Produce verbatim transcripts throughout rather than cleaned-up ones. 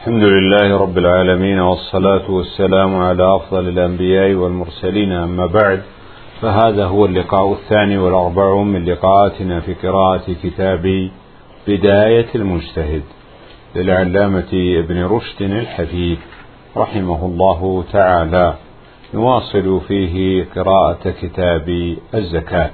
الحمد لله رب العالمين، والصلاة والسلام على أفضل الأنبياء والمرسلين، أما بعد، فهذا هو اللقاء الثاني والأربعون من لقاءاتنا في قراءة كتاب بداية المجتهد للعلامة ابن رشد الحفيد رحمه الله تعالى. نواصل فيه قراءة كتاب الزكاة.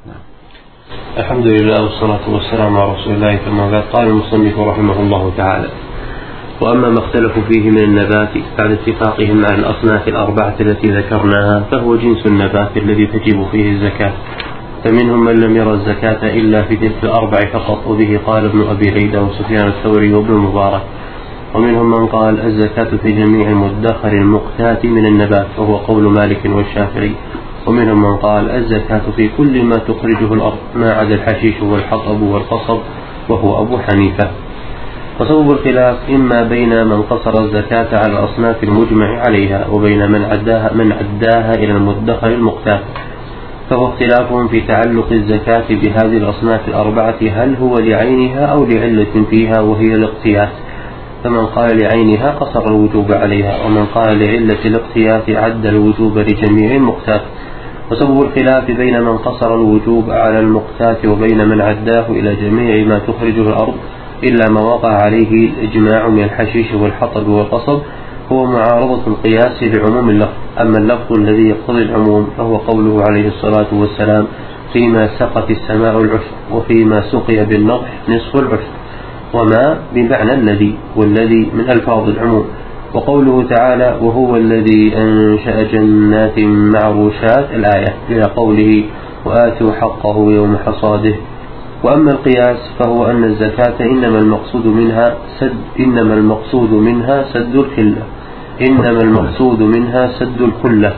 الحمد لله والصلاة والسلام على رسول الله، ثم بعد. قال المصنف رحمه الله تعالى: وأما ما اختلفوا فيه من النبات بعد اتفاقهم على الأصناف الأربعة التي ذكرناها فهو جنس النبات الذي تجب فيه الزكاة، فمنهم من لم يرى الزكاة إلا في تلك الأربع فقط، وبه قال ابن أبي ليلى وسفيان الثوري وابن المبارك. ومنهم من قال الزكاة في جميع المدخر المقتات من النبات، وهو قول مالك والشافعي. ومنهم من قال الزكاة في كل ما تخرجه الأرض ما عدا الحشيش والحطب والقصب، وهو أبو حنيفة. وسبب الخلاف إما بين من قصر الزكاة على الأصناف المجمع عليها، وبين من عداها, من عداها إلى المدخر المقتات، فهو اختلافهم في تعلق الزكاة بهذه الأصناف الأربعة، هل هو لعينها أو لعلة فيها وهي الاقتيات. فمن قال لعينها قصر الوجوب عليها، ومن قال لعلة الاقتيات عد الوجوب لجميع المقتات. وسبب الخلاف بين من قصر الوجوب على المقتات وبين من عداه إلى جميع ما تخرجه الأرض إلا ما وقع عليه الإجماع من الحشيش والحطب والقصب، هو معارضة القياس بعموم اللفظ. أما اللفظ الذي يقتضي العموم فهو قوله عليه الصلاة والسلام: فيما سقت السماء العشر، وفيما سقي بالنضح نصف العشر. وما بمعنى الذي، والذي من ألفاظ العموم. وقوله تعالى: وهو الذي أنشأ جنات معروشات، الآية، إلى قوله: وآتوا حقه يوم حصاده. وأما القياس فهو أن الزكاة إنما المقصود منها سد إنما المقصود منها سد الكلة إنما المقصود منها سد الكلة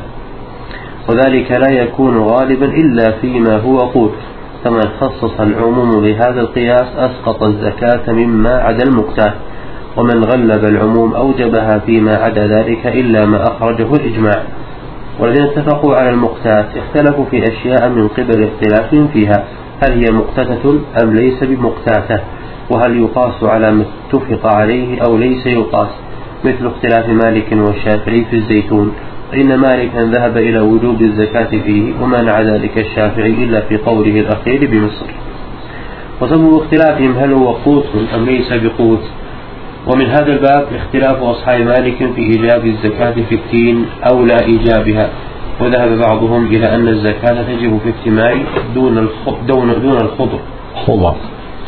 وذلك لا يكون غالبا إلا فيما هو قوت. فمن خصص العموم بهذا القياس أسقط الزكاة مما عدا المقتات، ومن غلب العموم أوجبها فيما عدا ذلك إلا ما أخرجه الإجماع. والذين اتفقوا على المقتات اختلفوا في أشياء من قبل اختلافهم فيها، هل هي مقتاتة أم ليس بمقتاتة، وهل يقاس على ما اتفق عليه أو ليس يقاس، مثل اختلاف مالك والشافعي في الزيتون، فإن مالكا ذهب إلى وجوب الزكاة فيه، ومنع ذلك الشافعي إلا في قوله الأخير بمصر. وسبب اختلافهم هل هو قوت أم ليس بقوت. ومن هذا الباب اختلاف أصحاب مالك في إيجاب الزكاة في التين أو لا إيجابها. وذهب بعضهم إلى أن الزكاة تجب في الثمار دون دون دون الخضر خضر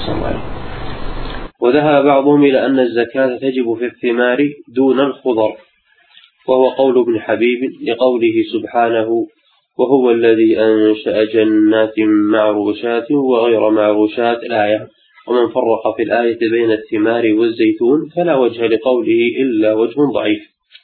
وذهب بعضهم إلى أن الزكاة تجب في الثمار دون الخضر، وهو قول ابن حبيب لقوله سبحانه: وهو الذي أنشأ جنات معروشات وغير معروشات، الآية. ومن فرق في الآية بين الثمار والزيتون فلا وجه لقوله إلا وجه ضعيف.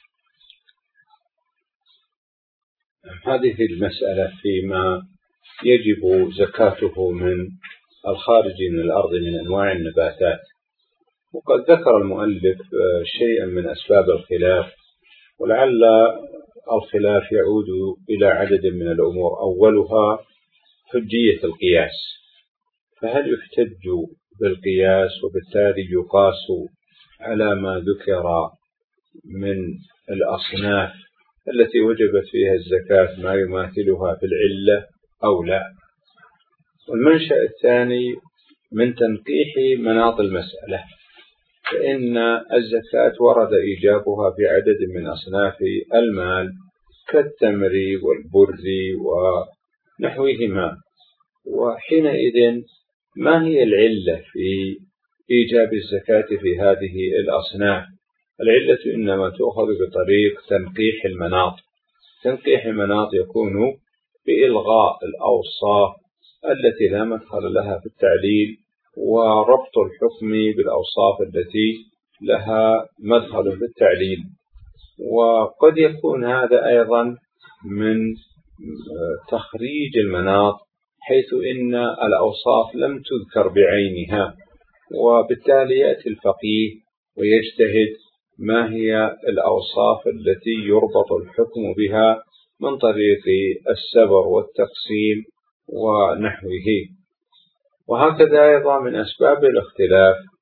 هذه المسألة فيما يجب زكاته من الخارج من الأرض من أنواع النباتات، وقد ذكر المؤلف شيئا من أسباب الخلاف، ولعل الخلاف يعود إلى عدد من الأمور. أولها حجية القياس، فهل يحتج بالقياس وبالتالي يقاس على ما ذكر من الأصناف التي وجبت فيها الزكاة ما يماثلها في العلة أو لا؟ والمنشأ الثاني من تنقيح مناط المسألة، فإن الزكاة ورد إيجابها في عدد من أصناف المال كالتمر والبر ونحوهما، وحينئذ ما هي العلة في إيجاب الزكاة في هذه الأصناف؟ العلة إنما تؤخذ بطريق تنقيح المناط. تنقيح المناط يكون بإلغاء الأوصاف التي لا مدخل لها في التعليل، وربط الحكم بالأوصاف التي لها مدخل في التعليل. وقد يكون هذا أيضا من تخريج المناط، حيث إن الأوصاف لم تذكر بعينها، وبالتالي يأتي الفقيه ويجتهد ما هي الأوصاف التي يربط الحكم بها من طريق السبر والتقسيم ونحوه. وهكذا أيضا من أسباب الاختلاف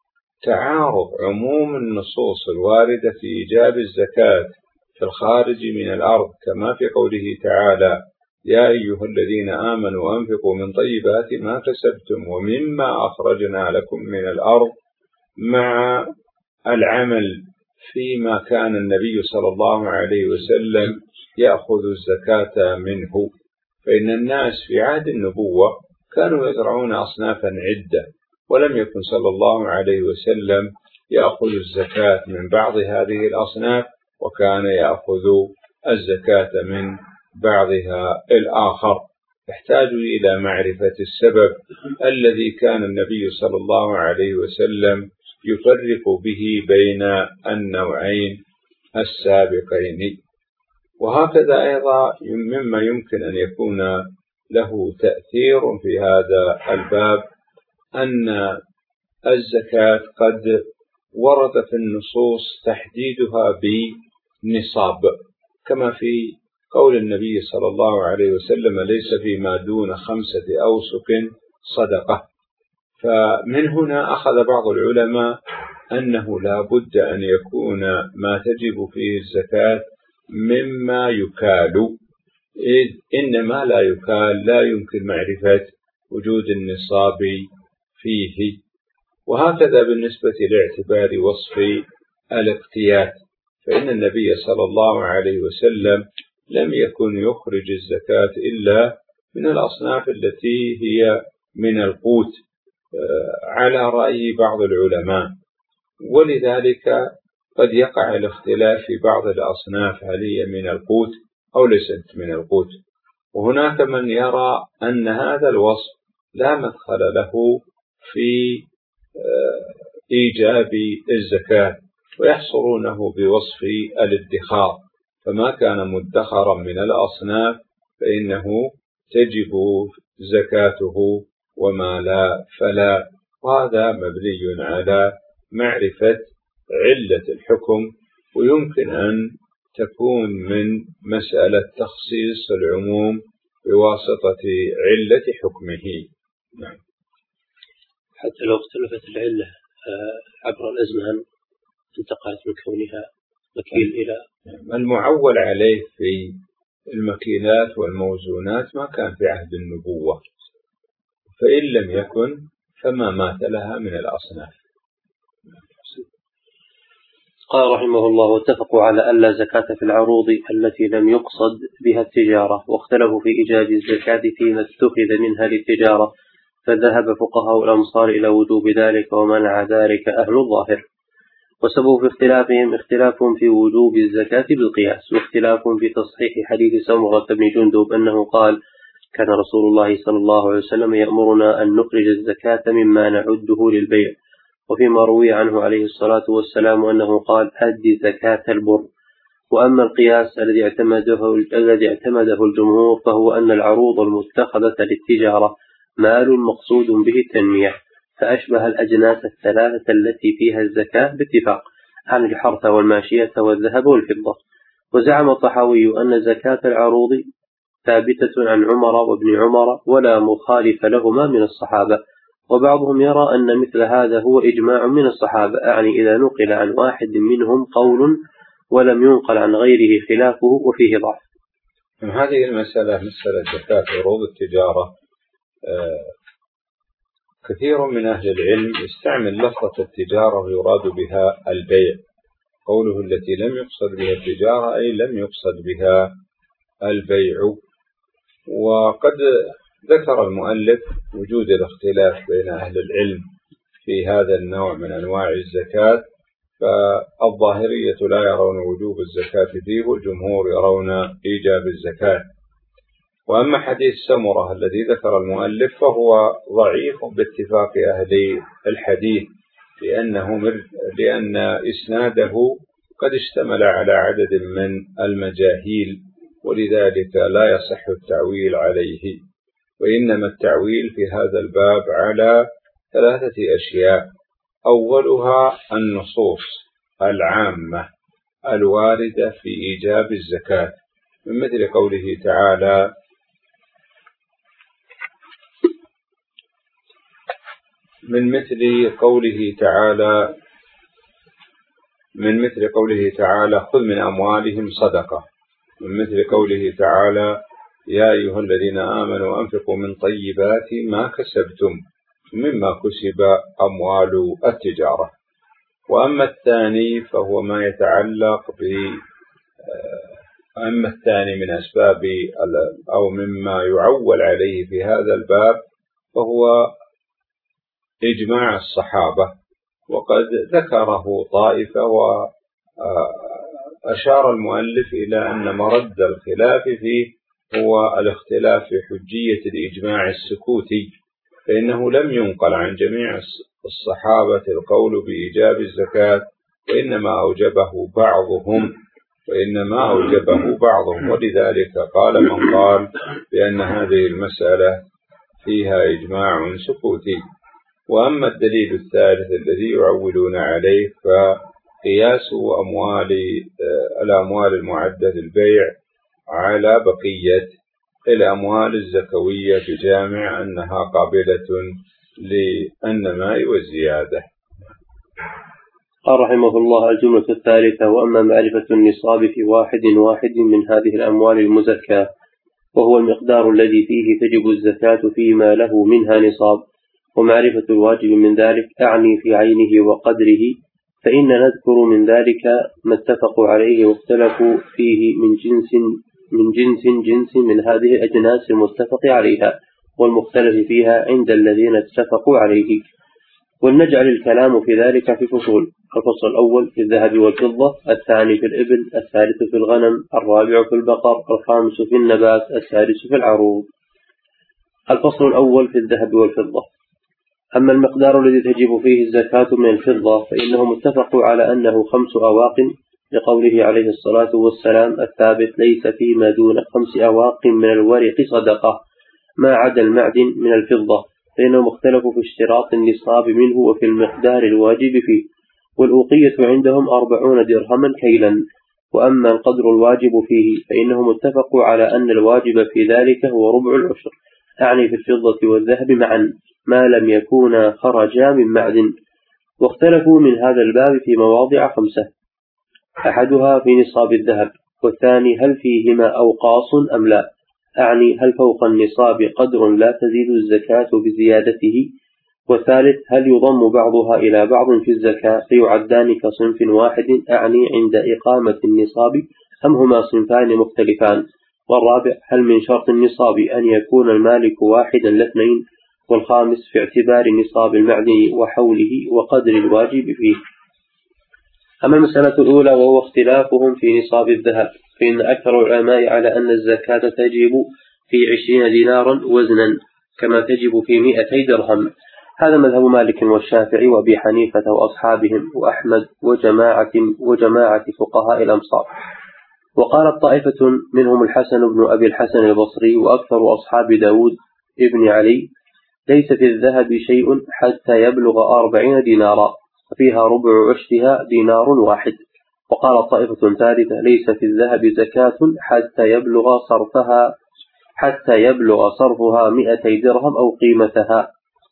تعارض عموم النصوص الواردة في إيجاب الزكاة في الخارج من الأرض، كما في قوله تعالى: يا أيها الذين آمنوا أنفقوا من طيبات ما كسبتم ومما أخرجنا لكم من الأرض، مع العمل فيما كان النبي صلى الله عليه وسلم يأخذ الزكاة منه. فإن الناس في عهد النبوة كانوا يزرعون أصنافا عدة، ولم يكن صلى الله عليه وسلم يأخذ الزكاة من بعض هذه الأصناف، وكان يأخذ الزكاة من بعضها الآخر. يحتاج إلى معرفة السبب الذي كان النبي صلى الله عليه وسلم يفرق به بين النوعين السابقين. وهكذا أيضا مما يمكن أن يكون له تأثير في هذا الباب أن الزكاة قد ورد في النصوص تحديدها بنصاب، كما في قول النبي صلى الله عليه وسلم: ليس فيما دون خمسة أوسق صدقة. فمن هنا أخذ بعض العلماء أنه لا بد أن يكون ما تجب فيه الزكاة مما يكال، إذ إنما لا يكال لا يمكن معرفة وجود النصاب فيه. وهكذا بالنسبة لاعتبار وصف الاقتيات، فإن النبي صلى الله عليه وسلم لم يكن يخرج الزكاة إلا من الأصناف التي هي من القوت على رأي بعض العلماء، ولذلك قد يقع الاختلاف في بعض الأصناف هل هي من القوت أو ليست من القوت. وهناك من يرى أن هذا الوصف لا مدخل له في إيجاب الزكاة، ويحصرونه بوصف الادخار، فما كان مدخرا من الأصناف فإنه تجب زكاته، وما لا فلا. وهذا مبني على معرفة علة الحكم، ويمكن أن تكون من مسألة تخصيص العموم بواسطة علة حكمه. نعم. حتى لو اختلفت العلة عبر الأزمان انتقلت من كونها مكيل إلى المعول عليه في المكيلات والموزونات ما كان في عهد النبوة، فإن لم يكن فما مات لها من الأصناف. قال رحمه الله: واتفقوا على ألا زكاة في العروض التي لم يقصد بها التجارة، واختلفوا في إيجاب الزكاة فيما اتخذ منها للتجارة، فذهب فقهاء الأمصار إلى وجوب ذلك، ومنع ذلك أهل الظاهر. وسبب في اختلافهم اختلافهم في وجوب الزكاة بالقياس، واختلافهم في تصحيح حديث سمرة بن جندب أنه قال: كان رسول الله صلى الله عليه وسلم يأمرنا أن نخرج الزكاة مما نعده للبيع. وفيما روي عنه عليه الصلاة والسلام أنه قال: أدي زكاة البر. وأما القياس الذي اعتمده الذي اعتمده الجمهور فهو أن العروض المتخذة للتجارة مال مقصود به التنمية، فأشبه الأجناس الثلاثة التي فيها الزكاة باتفاق عن الحرث والماشية والذهب والفضة. وزعم الطحاوي أن زكاة العروض ثابتة عن عمر وابن عمر ولا مخالف لهما من الصحابة. وبعضهم يرى أن مثل هذا هو إجماع من الصحابة، يعني إذا نقل عن واحد منهم قول ولم ينقل عن غيره خلافه وفيه ضعف. هذه المسألة مسألة زكاة عروض التجارة، كثير من أهل العلم يستعمل لفظة التجارة ويراد بها البيع. قوله التي لم يقصد بها التجارة أي لم يقصد بها البيع. وقد ذكر المؤلف وجود الاختلاف بين أهل العلم في هذا النوع من أنواع الزكاة، فالظاهرية لا يرون وجوب الزكاة فيه، والجمهور يرون إيجاب الزكاة. وأما حديث سمرة الذي ذكر المؤلف فهو ضعيف باتفاق أهل الحديث، لأنه لأن إسناده قد اشتمل على عدد من المجاهيل، ولذلك لا يصح التعويل عليه. وإنما التعويل في هذا الباب على ثلاثة أشياء: أولها النصوص العامة الواردة في إيجاب الزكاة، من مثل قوله تعالى: من مثل قوله تعالى من مثل قوله تعالى خذ من أموالهم صدقة، من مثل قوله تعالى يا أيها الذين آمنوا أنفقوا من طيبات ما كسبتم مما كسب أموال التجارة. وأما الثاني فهو ما يتعلق ب أما الثاني من أسباب أو مما يعول عليه في هذا الباب فهو إجماع الصحابة، وقد ذكره طائفة، وأشار المؤلف إلى أن مرد الخلاف فيه هو الاختلاف في حجية الإجماع السكوتي، فإنه لم ينقل عن جميع الصحابة القول بإيجاب الزكاة، وإنما أوجبه بعضهم وإنما أوجبه بعضهم ولذلك قال من قال بأن هذه المسألة فيها إجماع سكوتي. وأما الدليل الثالث الذي يعولون عليه فقياس أموال الأموال المعدة للبيع على بقية الأموال الزكوية بجامع أنها قابلة للنماء والزيادة. قال رحمه الله: الجملة الثالثة: وأما معرفة النصاب في واحد واحد من هذه الأموال المزكاة، وهو المقدار الذي فيه تجب الزكاة فيما له منها نصاب، ومعرفة الواجب من ذلك أعني في عينه وقدره، فإن نذكر من ذلك ما اتفقوا عليه واختلفوا فيه من جنس من جنس جنس من هذه الأجناس المتفق عليها والمختلف فيها عند الذين اتفقوا عليه، ولنجعل الكلام في ذلك في فصول: الفصل الأول في الذهب والفضة، الثاني في الإبل، الثالث في الغنم، الرابع في البقر، الخامس في النبات، السادس في العروض. الفصل الأول في الذهب والفضة. أما المقدار الذي تجب فيه الزكاة من الفضة فإنهم اتفقوا على أنه خمس أواق، لقوله عليه الصلاة والسلام الثابت: ليس فيما دون خمس أواق من الورق صدقة ما عدا المعدن من الفضة، فإنهم اختلفوا في اشتراط النصاب منه وفي المقدار الواجب فيه، والأوقية عندهم أربعون درهما كيلا. وأما القدر الواجب فيه فإنهم اتفقوا على أن الواجب في ذلك هو ربع العشر، أعني في الفضة والذهب معا، ما لم يكونا خرجا من معدن. واختلفوا من هذا الباب في مواضع خمسة: أحدها في نصاب الذهب، والثاني هل فيهما أوقاص أم لا، أعني هل فوق النصاب قدر لا تزيد الزكاة بزيادته، والثالث هل يضم بعضها إلى بعض في الزكاة فيعدان كصنف واحد، أعني عند إقامة النصاب، أم هما صنفان مختلفان، والرابع هل من شرط النصاب أن يكون المالك واحدا لاثنين، والخامس في اعتبار نصاب المعدن وحوله وقدر الواجب فيه. أما المسألة الأولى وهو اختلافهم في نصاب الذهب، فإن أكثر العلماء على أن الزكاة تجب في عشرين دينارا وزنا كما تجب في مئتي درهم. هذا مذهب مالك والشافعي وأبي حنيفة وأصحابهم وأحمد وجماعة وجماعة فقهاء الأمصار. وقالت طائفة منهم الحسن بن أبي الحسن البصري وأكثر أصحاب داود ابن علي: ليس في الذهب شيء حتى يبلغ أربعين دينارا، فيها ربع عشرها دينار واحد. وقال طائفة ثالثة: ليس في الذهب زكاة حتى يبلغ صرفها حتى يبلغ صرفها مئتي درهم أو قيمتها،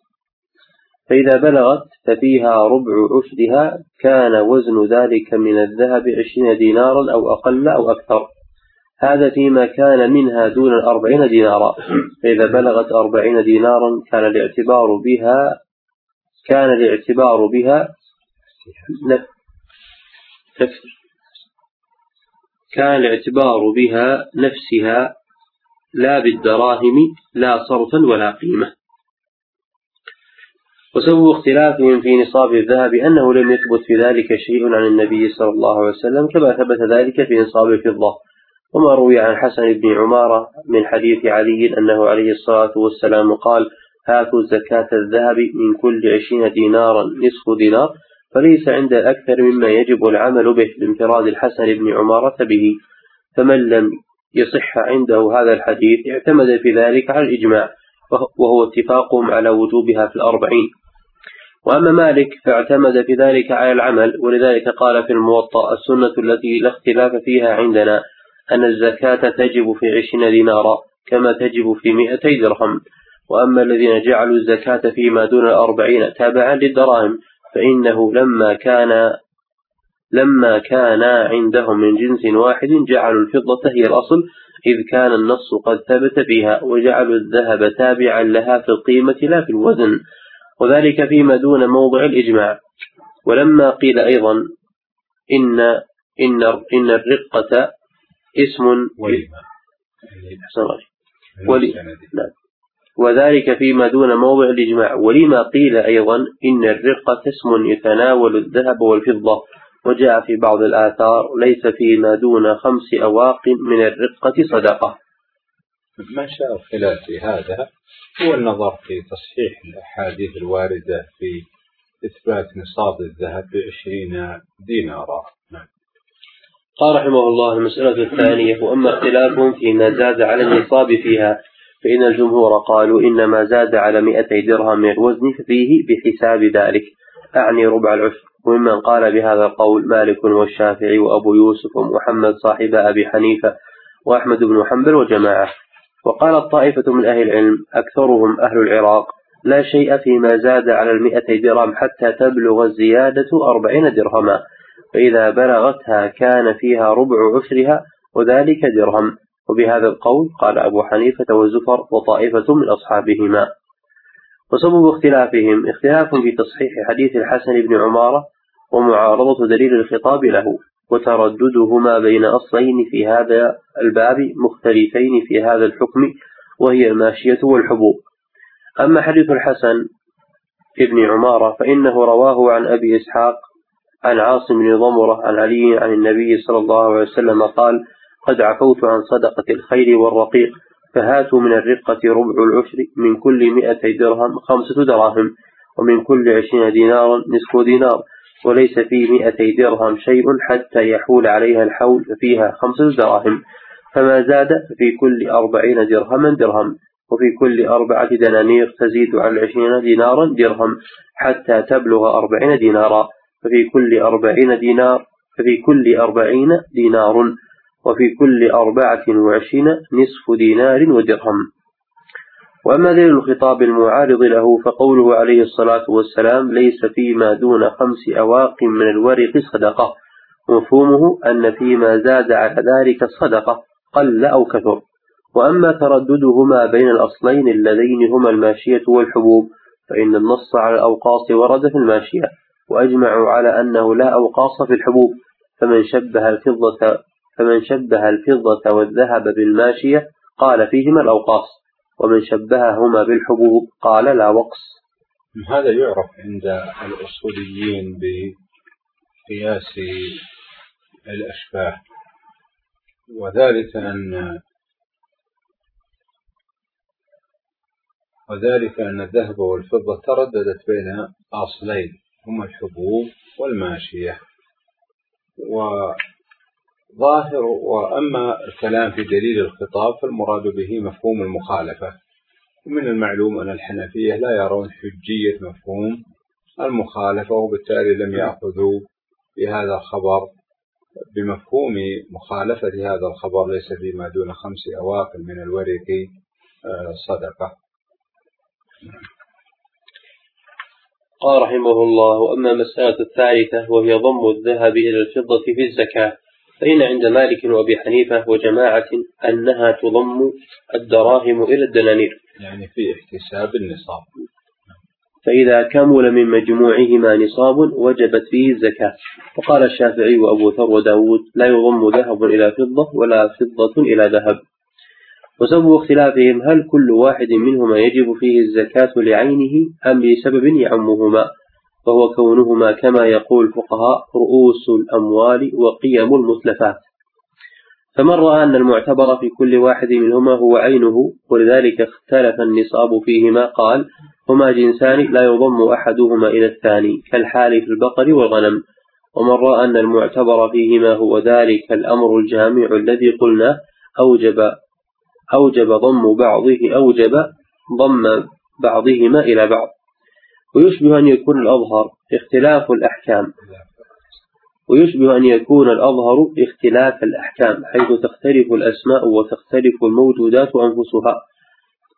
فإذا بلغت ففيها ربع عشرها، كان وزن ذلك من الذهب عشرين دينارا أو أقل أو أكثر. هذا فيما كان منها دون الأربعين دينارا، فإذا بلغت أربعين دينارا كان الاعتبار بها كان الاعتبار بها كان الاعتبار بها نفسها لا بالدراهم لا صرفا ولا قيمة. وسبب اختلافهم في نصاب الذهب أنه لم يثبت في ذلك شيء عن النبي صلى الله عليه وسلم، كما ثبت ذلك في نصاب الفضة. وما روي عن حسن بن عمارة من حديث علي أنه عليه الصلاة والسلام قال: هاتوا زكاة الذهب من كل عشرين دينارا نصف دينار، فليس عند أكثر مما يجب العمل به لانفراد الحسن بن عمارة به، فمن لم يصح عنده هذا الحديث اعتمد في ذلك على الإجماع، وهو اتفاقهم على وجوبها في الأربعين. وأما مالك فاعتمد في ذلك على العمل، ولذلك قال في الموطأ: السنة التي لا اختلاف فيها عندنا أن الزكاة تجب في عشرين دينارا كما تجب في مئتي درهم. وأما الذين جعلوا الزكاة فيما دون الأربعين تابعا للدراهم فإنه لما كان لما كان عندهم من جنس واحد جعلوا الفضة هي الأصل، إذ كان النص قد ثبت فيها، وجعلوا الذهب تابعا لها في القيمة لا في الوزن، وذلك فيما دون موضع الإجماع. ولما قيل أيضا إن إن إن الرقة اسم ولي وذلك فيما دون موضع الإجماع. ولما قيل أيضا إن الرقة اسم يتناول الذهب والفضة، وجاء في بعض الآثار ليس فيما دون خمس أواق من الرقة صدقة. ما شاء الخلاف في هذا هو النظر في تصحيح الأحاديث الواردة في إثبات نصاب الذهب بعشرين دينارا. قال رحمه الله: المسألة الثانية: وأما اختلافهم فيما زاد على النصاب فيها فإن الجمهور قالوا إن ما زاد على مئتي درهم من الوزن فيه بحساب ذلك، أعني ربع العشر. وممن قال بهذا القول مالك والشافعي وأبو يوسف ومحمد صاحب أبي حنيفة وأحمد بن حنبل وجماعة. وقال الطائفة من أهل العلم أكثرهم أهل العراق: لا شيء فيما زاد على المئتي درهم حتى تبلغ الزيادة أربعين درهما، فإذا بلغتها كان فيها ربع عشرها وذلك درهم. وبهذا القول قال أبو حنيفة والزفر وطائفة من أصحابهما. وسبب اختلافهم اختلاف في تصحيح حديث الحسن بن عمارة ومعارضة دليل الخطاب له، وترددهما بين أصلين في هذا الباب مختلفين في هذا الحكم، وهي الماشية والحبوب. أما حديث الحسن بن عمارة فإنه رواه عن أبي إسحاق عن عاصم بن ضمرة عن علي عن النبي صلى الله عليه وسلم قال: قد عفوت عن صدقة الخيل والرقيق، فهاتوا من الرقة ربع العشر، من كل مئتي درهم خمسة دراهم، ومن كل عشرين دينارا نصف دينار، وليس في مئتي درهم شيء حتى يحول عليها الحول فيها خمسة دراهم، فما زاد في كل أربعين درهما درهم، وفي كل أربعة دنانير تزيد على عشرين دينارا درهم حتى تبلغ أربعين دينارا، ففي كل أربعين دينار ففي كل أربعين دينار، وفي كل أربعة وعشرين نصف دينار ودرهم. وأما دليل الخطاب المعارض له فقوله عليه الصلاة والسلام: ليس فيما دون خمس أواق من الورق صدقة، مفهومه أن فيما زاد على ذلك صدقة قل أو كثر. وأما ترددهما بين الأصلين اللذين هما الماشية والحبوب فإن النص على الأوقاص ورد في الماشية، وأجمعوا على أنه لا أوقاص في الحبوب، فمن شبه الفضة فمن شبه الفضة والذهب بالماشية قال فيهما الأوقاص، ومن شبههما بالحبوب قال لا وقص. هذا يعرف عند الأصوليين بقياس الأشباه، وذلك أن وذلك أن الذهب والفضة ترددت بين أصلين هما الحبوب والماشية. وظاهر وأما الكلام في دليل الخطاب فالمراد به مفهوم المخالفة، ومن المعلوم أن الحنفية لا يرون حجية مفهوم المخالفة، وبالتالي لم يأخذوا بهذا الخبر بمفهوم مخالفة هذا الخبر: ليس فيما دون خمس أواق من الورق صدقة. قال رحمه الله: وأما مسألة الثالثة وهي ضم الذهب إلى الفضة في الزكاة، فإن عند مالك وأبي حنيفة وجماعة أنها تضم الدراهم إلى الدنانير، يعني في احتساب النصاب، فإذا كمل من مجموعهما نصاب وجبت فيه الزكاة. وقال الشافعي وأبو ثور وداود: لا يضم ذهب إلى فضة ولا فضة إلى ذهب. وسبب اختلافهم هل كل واحد منهما يجب فيه الزكاة لعينه أم لسبب يعمهما، وهو كونهما كما يقول الفقهاء رؤوس الأموال وقيم المتلفات. فمن رأى أن المعتبر في كل واحد منهما هو عينه ولذلك اختلف النصاب فيهما قال: هما جنسان لا يضم أحدهما إلى الثاني، كالحال في البقر والغنم. ومن رأى أن المعتبر فيهما هو ذلك الأمر الجامع الذي قلنا أوجب أوجب ضم بعضه أوجب ضم بعضهما إلى بعض. ويشبه أن يكون الأظهر اختلاف الأحكام ويشبه أن يكون الأظهر اختلاف الأحكام حيث تختلف الأسماء وتختلف الموجودات أنفسها،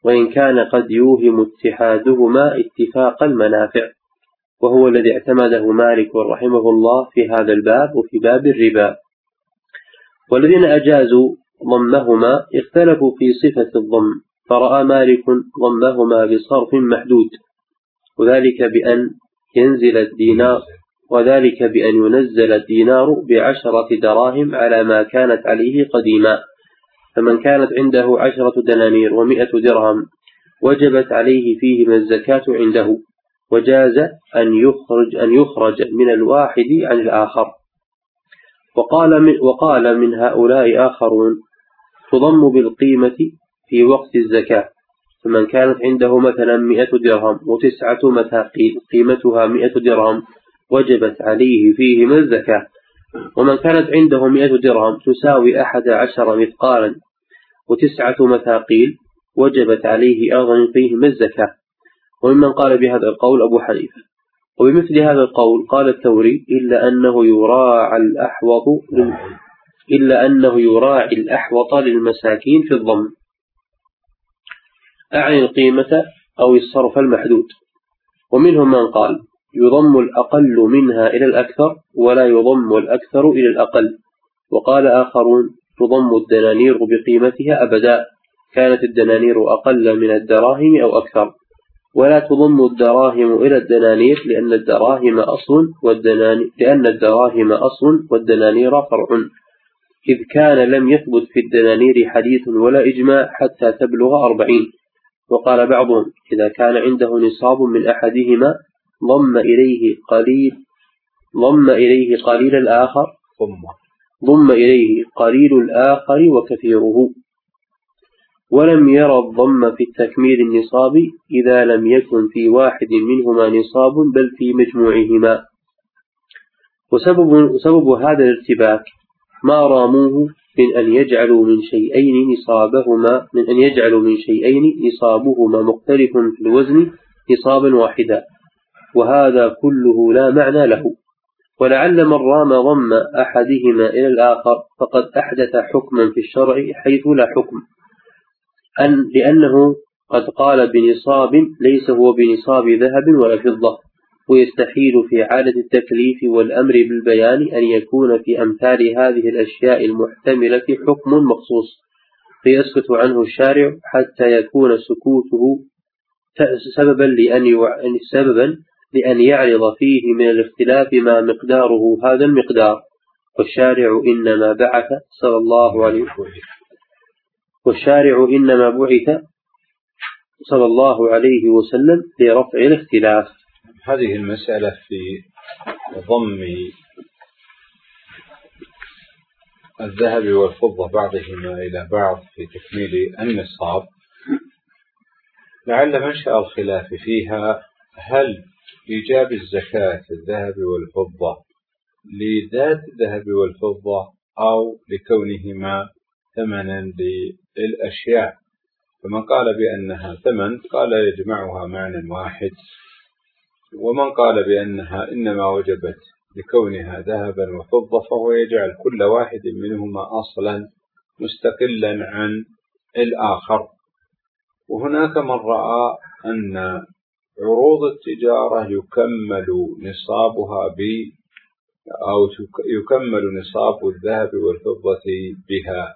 وإن كان قد يوهم اتحادهما اتفاق المنافع، وهو الذي اعتمده مالك رحمه الله في هذا الباب وفي باب الربا. والذين أجازوا ضمهما اختلفوا في صفة الضم، فرأى مالك ضمهما بصرف محدود، وذلك بأن ينزل الدينار وذلك بأن ينزل الدينار بعشرة دراهم على ما كانت عليه قديما، فمن كانت عنده عشرة دنانير ومئة درهم وجبت عليه فيهما الزكاة عنده، وجاز أن يخرج أن يخرج من الواحد عن الآخر. وقال من, وقال من هؤلاء آخرون تضم بالقيمة في وقت الزكاة، فمن كانت عنده مثلا مئة درهم وتسعة مثاقيل قيمتها مئة درهم وجبت عليه فيهما الزكاة، ومن كانت عنده مئة درهم تساوي أحد عشر مثقالا وتسعة مثاقيل وجبت عليه أيضا فيهما الزكاة. وممن قال بهذا القول أبو حنيفة. وبمثل هذا القول قال الثوري إلا أنه يراعى الأحوط إلا أنه يراعي الأحوط للمساكين في الضم، أعني القيمة أو الصرف المحدود. ومنهم من قال يضم الأقل منها إلى الأكثر ولا يضم الأكثر إلى الأقل. وقال آخرون تضم الدنانير بقيمتها أبدا، كانت الدنانير أقل من الدراهم أو أكثر، ولا تضم الدراهم إلى الدنانير لأن الدراهم أصل والدنانير لأن الدراهم أصل والدنانير فرع، إذ كان لم يثبت في الدنانير حديث ولا إجماع حتى تبلغ أربعين. وقال بعضهم إذا كان عنده نصاب من أحدهما ضم إليه قليل ضم إليه قليل الآخر ضم إليه قليل الآخر وكثيره، ولم يرى الضم في التكميل النصاب إذا لم يكن في واحد منهما نصاب بل في مجموعهما. وسبب, وسبب هذا الارتباك ما راموه من أن يجعلوا من شيئين نصابهما من أن يجعلوا من شيئين نصابهما مختلف في الوزن نصابا واحدا، وهذا كله لا معنى له. ولعل من رام ضم أحدهما إلى الآخر فقد أحدث حكما في الشرع حيث لا حكم، أن لأنه قد قال بنصاب ليس هو بنصاب ذهب ولا فضة، ويستحيل في عادة التكليف والأمر بالبيان أن يكون في أمثال هذه الأشياء المحتملة حكم مخصوص فيسكت عنه الشارع حتى يكون سكوته سببا لأن يع... سببا لأن يعرض فيه من الاختلاف ما مقداره هذا المقدار. والشارع إنما بعث صلى الله عليه والشارع إنما بعث صلى الله عليه وسلم لرفع الاختلاف. هذه المسألة في ضم الذهب والفضة بعضهما إلى بعض في تكميل النصاب لعل منشأ الخلاف فيها هل إيجاب الزكاة الذهب والفضة لذات الذهب والفضة أو لكونهما ثمنا للأشياء. فمن قال بأنها ثمن قال يجمعها معنى واحد، ومن قال بأنها إنما وجبت لكونها ذهبا وفضة فهو يجعل كل واحد منهما أصلا مستقلا عن الآخر. وهناك من رأى أن عروض التجارة يكمل نصابها ب أو يكمل نصاب الذهب والفضة بها،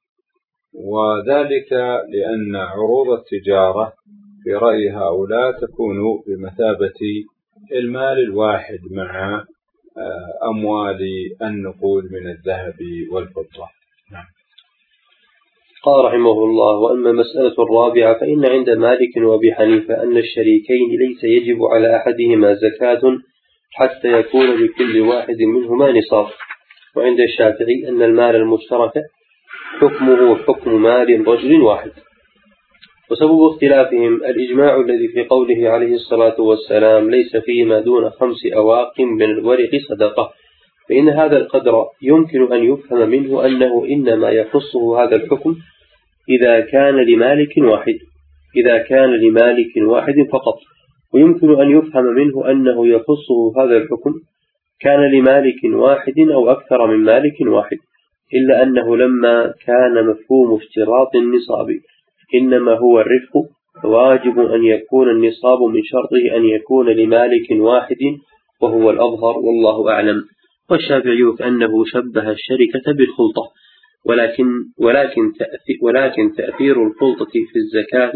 وذلك لأن عروض التجارة في رأي هؤلاء تكون بمثابة المال الواحد مع أموال النقود من الذهب والفضة. نعم. قال رحمه الله: وأما المسألة الرابعة فإن عند مالك وأبي حنيفة أن الشريكين ليس يجب على أحدهما زكاة حتى يكون لكل واحد منهما نصاب، وعند الشافعي أن المال المشترك حكمه حكم مال رجل واحد. وسبب اختلافهم الإجماع الذي في قوله عليه الصلاة والسلام: ليس فيما دون خمس أواق من الورق صدقة، فإن هذا القدر يمكن أن يفهم منه أنه إنما يخصه هذا الحكم إذا كان لمالك واحد إذا كان لمالك واحد فقط، ويمكن أن يفهم منه أنه يخصه هذا الحكم كان لمالك واحد أو أكثر من مالك واحد، إلا أنه لما كان مفهوم اشتراط النصاب إنما هو الرفق، فواجب أن يكون النصاب من شرطه أن يكون لمالك واحد وهو الأظهر والله أعلم. والشافعي كأنه شبه الشركة بالخلطة، ولكن ولكن تأثير ولكن تأثير الخلطة في الزكاة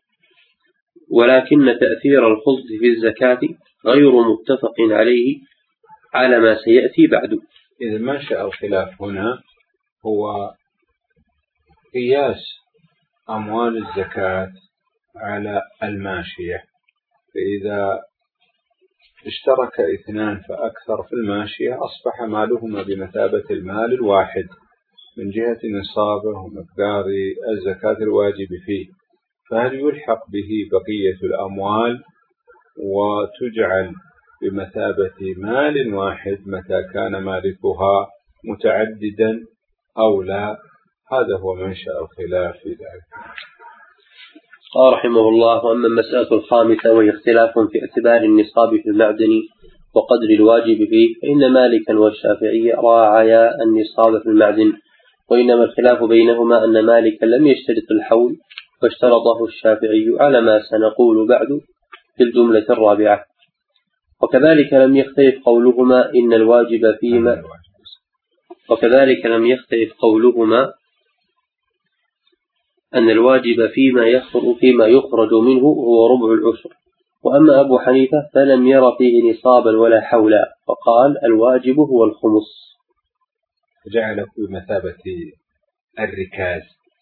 ولكن تأثير الخلطة في الزكاة غير متفق عليه على ما سيأتي بعد. إذا منشأ الخلاف هنا هو قياس أموال الزكاة على الماشية، فإذا اشترك اثنان فأكثر في الماشية أصبح مالهما بمثابة المال الواحد من جهة نصابه ومقدار الزكاة الواجب فيه، فهل يلحق به بقية الأموال وتجعل بمثابة مال واحد متى كان مالكها متعددا أو لا؟ هذا هو منشأ الخلاف في ذلك. قال رحمه الله: وأما المسألة الخامسة وهي اختلاف في اعتبار النصاب في المعدن وقدر الواجب فيه، فإن مالكا والشافعي راعيا النصاب في المعدن، وإنما الخلاف بينهما أن مالكا لم يشترط الحول فاشترطه الشافعي على ما سنقول بعد في الجملة الرابعة. وكذلك لم يختلف قولهما إن الواجب فيما وكذلك لم يختلف قولهما أن الواجب فيما يخرج فيما يخرج منه هو ربع العشر. وأما أبو حنيفة فلم ير فيه نصابا ولا حولا، فقال الواجب هو الخمس، جعله بمثابة الركاز.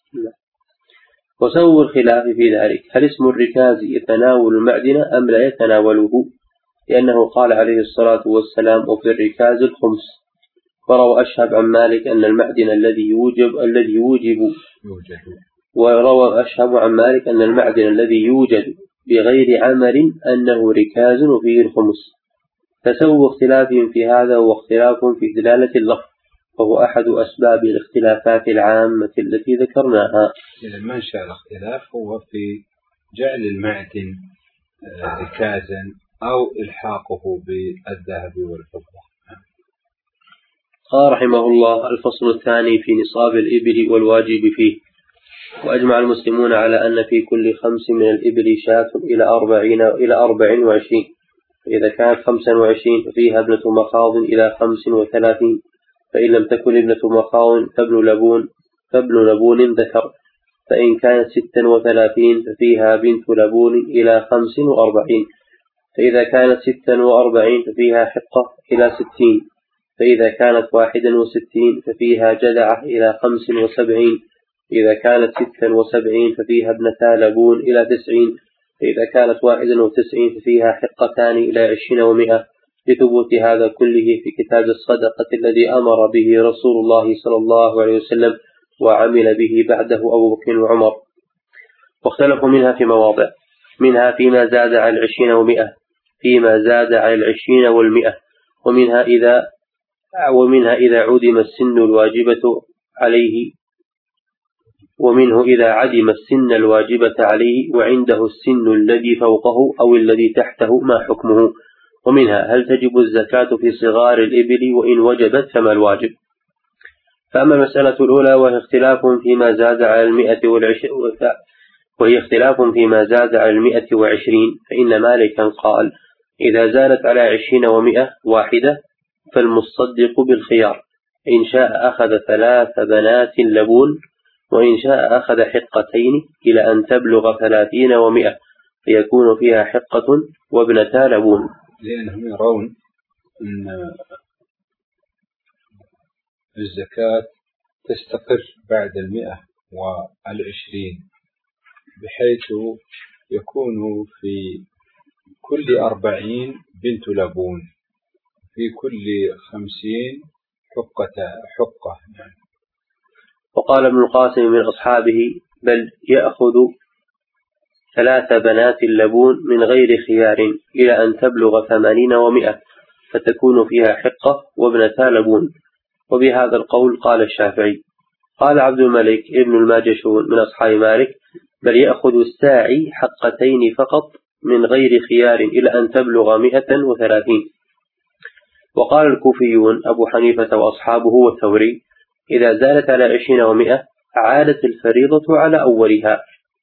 وسبب الخلاف في ذلك هل اسم الركاز يتناول المعدن أم لا يتناوله، لأنه قال عليه الصلاة والسلام: وفي الركاز الخمس. وروى أشهب عن مالك أن المعدن الذي يوجب الذي يوجب يوجد وروى أشهب عن مالك أن المعدن الذي يوجد بغير عمل أنه ركاز وفيه الخمس. فسبب اختلافهم في هذا هو اختلاف في دلالة اللفظ، وهو أحد أسباب الاختلافات العامة التي ذكرناها. إذا منشأ الاختلاف هو في جعل المعدن ركازا أو إلحاقه بالذهب والفضة. قال رحمه الله: الفصل الثاني في نصاب الإبل والواجب فيه. وأجمع المسلمون على أن في كل خمس من الإبل شاة إلى أربعين إلى أربع وعشرين، فإذا كانت خمسا وعشرين ففيها ابنة مخاض إلى خمس وثلاثين، فإن لم تكن ابنة مخاض فابن لبون فابن لبون ذكر، فإن كانت ستا وثلاثين ففيها بنت لبون إلى خمس وأربعين، فإذا كانت ستا وأربعين ففيها حقة إلى ستين، فإذا كانت واحدا وستين ففيها جدعة إلى خمس وسبعين، إذا كانت ستا وسبعين ففيها ابنتا لبون إلى تسعين، فإذا كانت واحدا وتسعين ففيها حقتان إلى عشرين ومئة، لثبوت هذا كله في كتاب الصدقة الذي أمر به رسول الله صلى الله عليه وسلم وعمل به بعده أبو بكر وعمر. واختلفوا منها في مواضع، منها فيما زاد على العشرين ومئة فيما زاد على العشرين والمئة، ومنها إذا ومنها إذا عدم السن الواجبة عليه ومنه إذا عدم السن الواجبة عليه وعنده السن الذي فوقه أو الذي تحته ما حكمه، ومنها هل تجب الزكاة في صغار الإبل وإن وجبت فما الواجب. فأما المسألة الأولى وهي اختلاف فيما زاد على المئة والعشرين وهي اختلاف فيما زاد على المئة وعشرين، فإن مالكا قال: إذا زادت على عشرين ومئة واحدة فالمصدق بالخيار، إن شاء أخذ ثلاث بنات لبون، وإن شاء أخذ حقتين إلى أن تبلغ ثلاثين ومئة فيكون فيها حقة وابنتا لبون. لأنهم يرون أن الزكاة تستقر بعد المئة والعشرين، بحيث يكون في كل أربعين بنت لبون، في كل خمسين حقة حقة يعني. وقال ابن القاسم من أصحابه: بل يأخذ ثلاث بنات اللبون من غير خيار إلى أن تبلغ ثمانين ومئة فتكون فيها حقة وابنتا لبون. وبهذا القول قال الشافعي. قال عبد الملك ابن الماجشون من أصحاب مالك: بل يأخذ الساعي حقتين فقط من غير خيار إلى أن تبلغ مئة وثلاثين. وقال الكوفيون أبو حنيفة وأصحابه والثوري: إذا زالت على عشرين ومئة عادت الفريضة على أولها،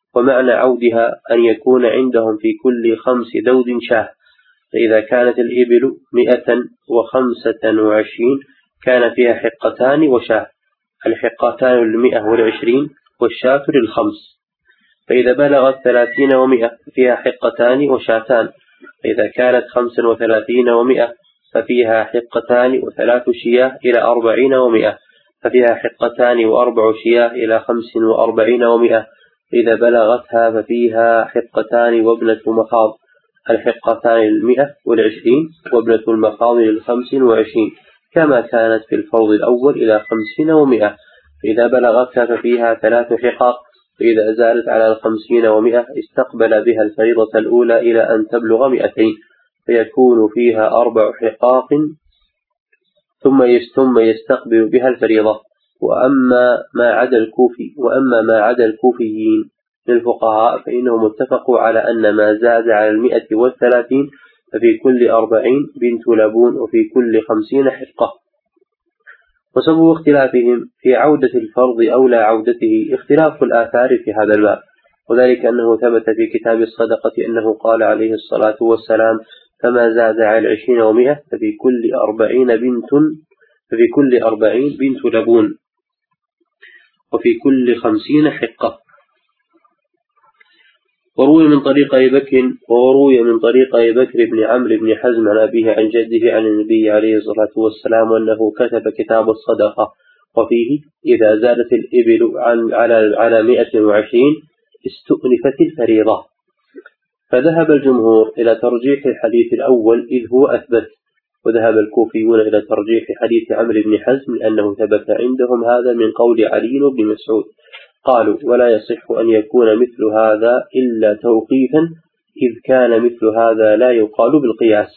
ومعنى عودها أن يكون عندهم في كل خمس ذود شاة، فإذا كانت الإبل مئة وخمسة وعشرين كان فيها حقتان وشاة، الحقتان للمئة والعشرين والشاة للخمس. فإذا بلغت ثلاثين ومئة فيها حقتان وشاتان، فإذا كانت خمسا وثلاثين ومئة ففيها حقتان وثلاث شياه إلى أربعين ومئة، ففيها حقتان وأربع شياه إلى خمس وأربعين ومئة. إذا بلغتها ففيها حقتان وابنة مخاض، الحقتان للمئة والعشرين وابنة المخاض للخمس وعشرين، كما كانت في الفرض الأول إلى خمسين ومئة. فإذا بلغتها ففيها ثلاث حقاق، فإذا زالت على الخمسين ومئة استقبل بها الفريضة الأولى إلى أن تبلغ مئتين، فيكون فيها أربع حقاق ثم ثم يستقبل بها الفريضة. وأما ما عدا الكوفي وأما ما عدا الكوفيين للفقهاء فإنهم اتفقوا على أن ما زاد على المئة والثلاثين ففي كل أربعين بنت لبون وفي كل خمسين حقة. وسبب اختلافهم في عودة الفرض أو لا عودته اختلاف الآثار في هذا الباب، وذلك أنه ثبت في كتاب الصدقة أنه قال عليه الصلاة والسلام: فما زاد على العشرين ومئة ففي كل أربعين بنت ففي كل أربعين بنت لبون وفي كل خمسين حقة. وروي من طريق أبي بكر وروي من طريق أبي بكر بن عمرو بن حزم عن أبيه عن جده عن النبي عليه الصلاة والسلام أنه كتب كتاب الصدقة، وفيه: إذا زادت الإبل عن على على مئة وعشرين استؤنفت الفريضة. فذهب الجمهور إلى ترجيح الحديث الأول إذ هو أثبت، وذهب الكوفيون إلى ترجيح حديث عمرو بن حزم لأنه ثبت عندهم هذا من قول علي بن مسعود. قالوا: ولا يصح أن يكون مثل هذا إلا توقيفا، إذ كان مثل هذا لا يقال بالقياس.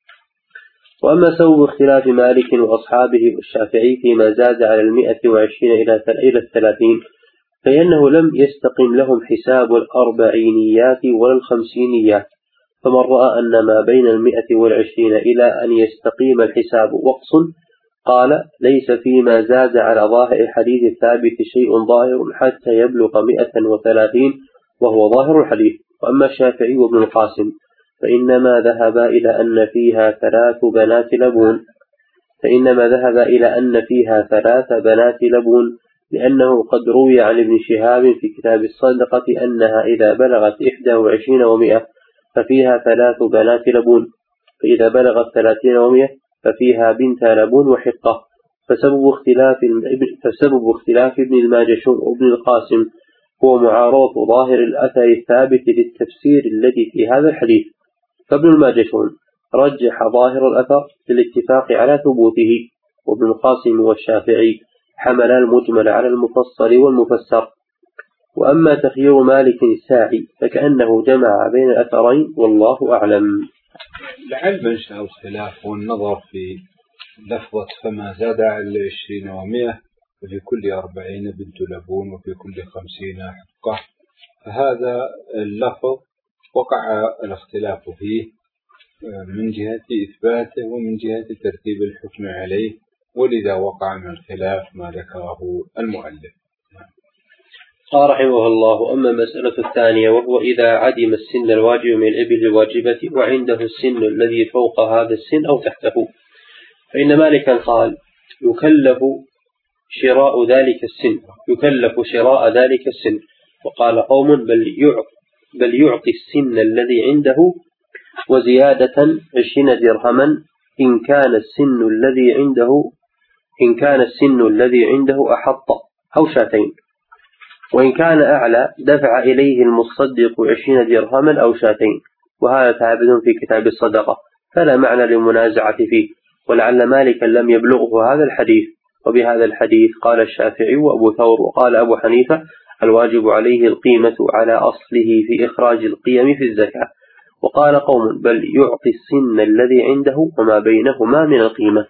وأما سبب اختلاف مالك وأصحابه والشافعي فيما زاد على المئة وعشرين إلى الثلاثين فإنه لم يستقم لهم حساب الأربعينيات ولا الخمسينيات، فمن رأى أن ما بين المئة والعشرين إلى أن يستقيم الحساب وقص قال: ليس فيما زاد على ظاهر الحديث الثابت شيء ظاهر حتى يبلغ مئة وثلاثين وهو ظاهر الحديث. وأما الشافعي وابن القاسم فإنما ذهب إلى أن فيها ثلاث بنات لبون فإنما ذهب إلى أن فيها ثلاث بنات لبون لأنه قد روي عن ابن شهاب في كتاب الصدقة أنها إذا بلغت إحدى وعشرين ومئة ففيها ثلاث بنات لبون، فإذا بلغت ثلاثين ومئة ففيها بنت لبون وحقة. فسبب اختلاف فسبب اختلاف ابن الماجشون وابن القاسم هو معارضة ظاهر الأثر الثابت للتفسير الذي في هذا الحديث. فابن الماجشون رجح ظاهر الأثر للاتفاق على ثبوته، وابن القاسم والشافعي حمل المجمل على المفصل والمفسر. وأما تخيير مالك الساعي فكأنه جمع بين الأثرين والله أعلم. لعل منشأ الخلاف والنظر في لفظة فما زاد على عشرين ومئة وفي كل أربعين بنت لبون وفي كل خمسين حقة، فهذا اللفظ وقع الاختلاف فيه من جهة إثباته ومن جهة ترتيب الحكم عليه، ولذا وقع من الخلاف ما ذكره المؤلف. قال رحمه الله: أما المسألة الثانية وهو إذا عدم السن الواجب من الإبل الواجبة وعنده السن الذي فوق هذا السن أو تحته، فإن مالكا قال: يكلف شراء ذلك السن يكلف شراء ذلك السن وقال قوم: بل بل يعطي السن الذي عنده وزيادة عشرين درهما إن كان السن الذي عنده إن كان السن الذي عنده أحط أو شاتين، وإن كان أعلى دفع إليه المصدق عشرين درهما أو شاتين. وهذا ثابت في كتاب الصدقة فلا معنى للمنازعة فيه، ولعل مالكا لم يبلغه هذا الحديث. وبهذا الحديث قال الشافعي وأبو ثور وقال أبو حنيفة: الواجب عليه القيمة على أصله في إخراج القيم في الزكاة. وقال قوم: بل يعطي السن الذي عنده وما بينهما من القيمة.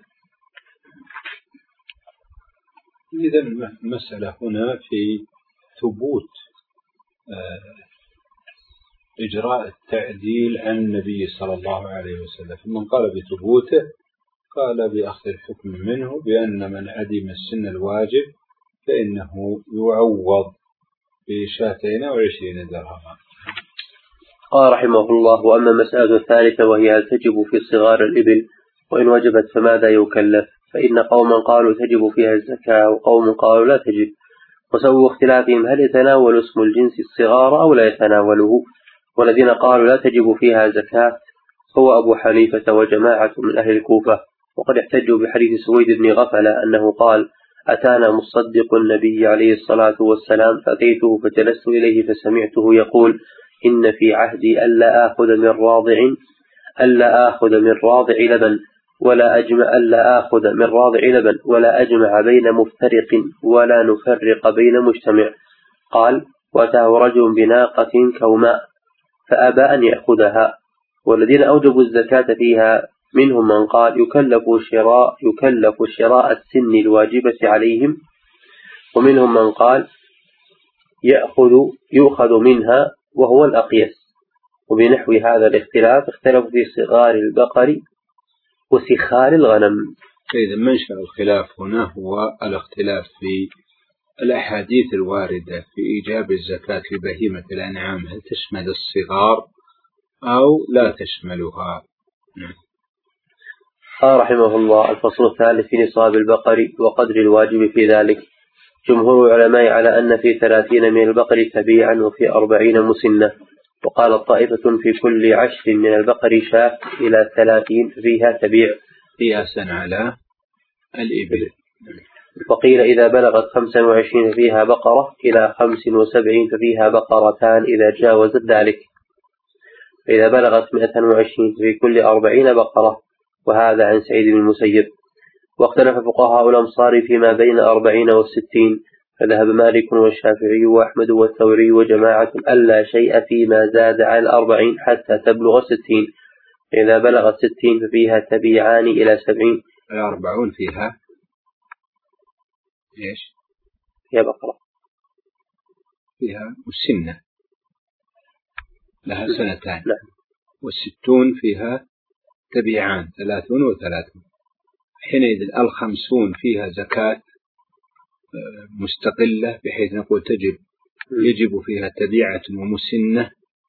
إذا المسألة هنا في ثبوت إجراء التعديل عن النبي صلى الله عليه وسلم. من قال بثبوته قال بأخذ الحكم منه بأن من عدم السن الواجب فإنه يعوض بشاتين أو عشرين درهما. قال رحمه الله: وأما مسألة الثالثة وهي هل تجب في صغار الإبل، وإن وجبت فماذا يكلف؟ فإن قوما قالوا تجب فيها الزكاة وقوم قالوا لا تجب، وسبب اختلافهم هل يتناول اسم الجنس الصغار أو لا يتناوله. والذين قالوا لا تجب فيها زكاة هو أبو حنيفة وجماعة من أهل الكوفة، وقد احتجوا بحديث سويد بن غفلة أنه قال: أتانا مصدق النبي عليه الصلاة والسلام فأتيته فجلست إليه فسمعته يقول: إن في عهدي ألا آخذ من راضع ألا آخذ من راضع لبن ولا أجمع ألا آخذ من راضع لبن ولا أجمع بين مفترق ولا نفرق بين مجتمع. قال: وأتاه رجل بناقة كوماء فأبى أن يأخذها. والذين أوجبوا الزكاة فيها منهم من قال يكلف شراء يكلف شراء السن الواجبة عليهم، ومنهم من قال يأخذ يؤخذ منها وهو الأقيس. وبنحو هذا الاختلاف اختلفوا في صغار البقر وسخار الغنم. إذا منشأ الخلاف هنا هو الاختلاف في الأحاديث الواردة في إيجاب الزكاة في بهيمة الأنعام، هل تشمل الصغار أو لا تشملها. قال رحمه الله: الفصل الثالث في نصاب البقر وقدر الواجب في ذلك. جمهور العلماء على أن في ثلاثين من البقر تبيعا وفي أربعين مسنة. وقال طائفة في كل عشر من البقر شاة إلى ثلاثين فيها تبيع قياسا على الإبل. وقيل إذا بلغت خمسا وعشرين فيها بقرة إلى خمس وسبعين ففيها بقرتان إذا جاوزت ذلك، فإذا بلغت مئة وعشرين في كل أربعين بقرة. وهذا عن سعيد بن المسيب. واختلف فقهاء الأمصار فيما بين أربعين والستين، فذهب مالك والشافعي وأحمد والثوري وجماعة ألا شيء فيما زاد على الأربعين حتى تبلغ الستين، فإذا بلغت ستين ففيها تبيعان إلى سبعين. الأربعون فيها إيش؟ فيها بقرة فيها مسنة لها سنتان. نعم. والستون فيها تبيعان ثلاثون وثلاثون. حينئذ الخمسون فيها زكاة مستقلة بحيث نقول تجب يجب فيها تبيعة ومسنة،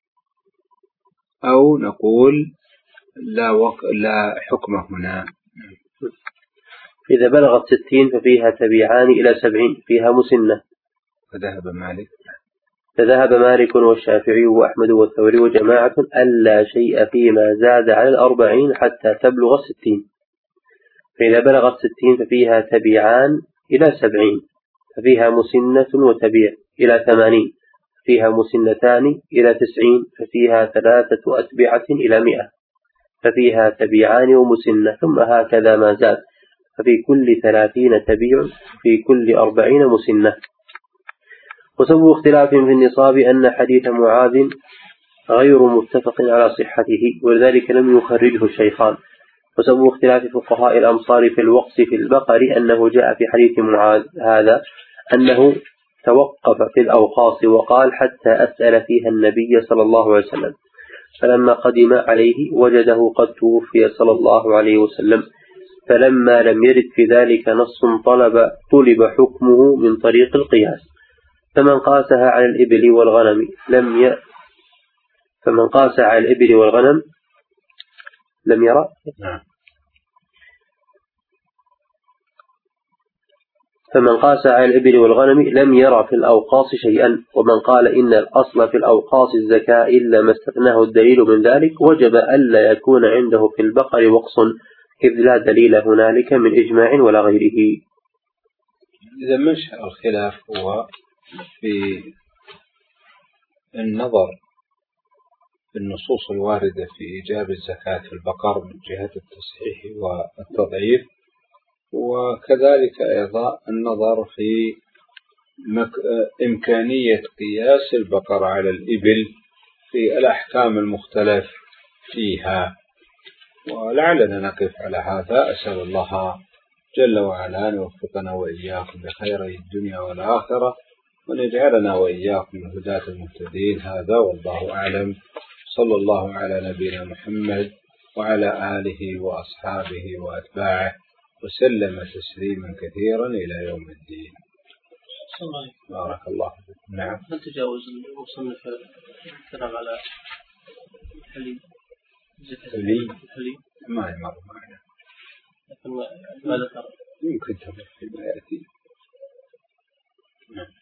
أو نقول لا وق... لا حكم هنا. إذا بلغت ستين ففيها تبيعان إلى سبعين فيها مسنة. فذهب مالك فذهب مالك والشافعي وأحمد والثوري وجماعة ألا شيء فيما زاد على الأربعين حتى تبلغ الستين، فإذا بلغت ستين ففيها تبيعان إلى سبعين ففيها مسنة وتبيع إلى ثمانين فيها مسنتان إلى تسعين ففيها ثلاثة أتبعة إلى مئة ففيها تبيعان ومسنة، ثم هكذا ما زاد، ففي كل ثلاثين تبيع في كل أربعين مسنة. وسبب اختلاف في النصاب أن حديث معاذ غير متفق على صحته، ولذلك لم يخرجه الشيخان. وسبب اختلاف فقهاء الأمصار في الوقص في البقر أنه جاء في حديث معاذ هذا أنه توقف في الأوقاص وقال حتى أسأل فيها النبي صلى الله عليه وسلم، فلما قدم عليه وجده قد توفي صلى الله عليه وسلم، فلما لم يرد في ذلك نص طلب طلب حكمه من طريق القياس، فمن قاسها على الإبل والغنم لم ي... فمن قاس على الإبل والغنم لم يرى فمن قاس على الإبل والغنم لم يرى في الأوقاص شيئا. ومن قال إن الأصل في الأوقاص الزكاة إلا ما استثناه الدليل من ذلك وجب ألا يكون عنده في البقر وقص، إذ لا دليل هنالك من إجماع ولا غيره. إذا منشأ الخلاف هو في النظر في النصوص الواردة في إيجاب الزكاة في البقر من جهة التصحيح والتضعيف، وكذلك أيضا النظر في مك... إمكانية قياس البقر على الإبل في الأحكام المختلف فيها. ولعلنا نقف على هذا. أسأل الله جل وعلا أن يوفقنا وإياكم بخير الدنيا والآخرة، وأن يجعلنا وإياكم من هداة المهتدين. هذا والله أعلم. صلى الله على نبينا محمد وعلى آله وأصحابه وأتباعه وسلم تسليما كثيرا إلى يوم الدين. بارك الله فيكم. نعم. هل تجاوز المصنف الكلام على الحلي؟ الحلي؟ الحلي ما يمر معنا، لكن ما ذكر. يمكن تمر فيما يأتي. نعم.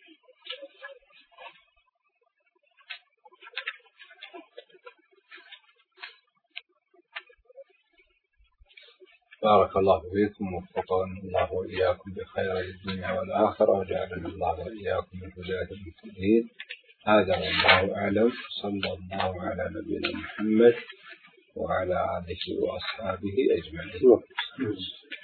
بارك الله فيكم ووفقنا الله وإياكم بخير الدنيا والآخرة وجعلنا الله وإياكم من هداة المهتدين. هذا والله أعلم. صلى الله على نبينا محمد وعلى آله وأصحابه أجمعين.